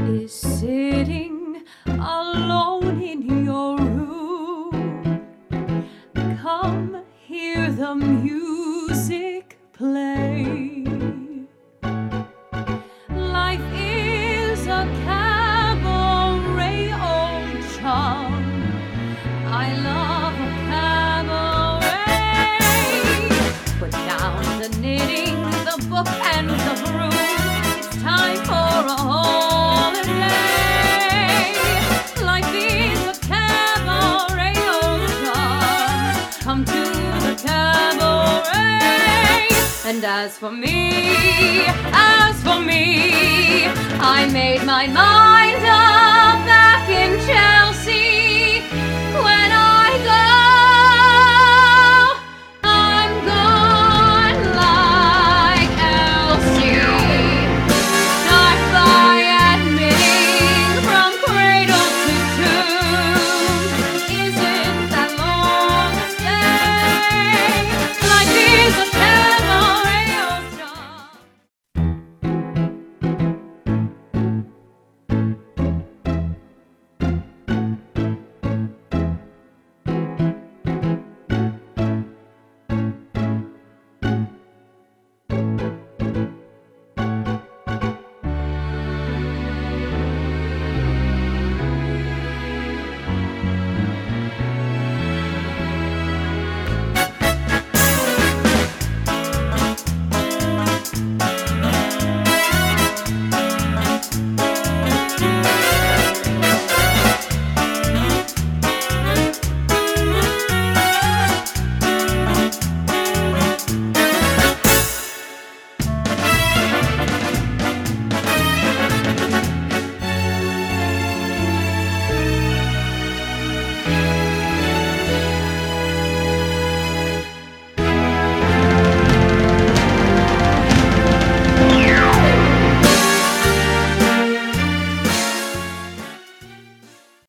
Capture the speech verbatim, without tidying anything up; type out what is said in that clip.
is sitting alone in your room. Come hear the music play. Life is a cabaret, old chum. I love a cabaret. Put down the knitting, the book, and the broom. It's time for a holiday. Life is a cabaret, old chum. Come to the cabaret. And as for me, as for me, I made my mind up back in January.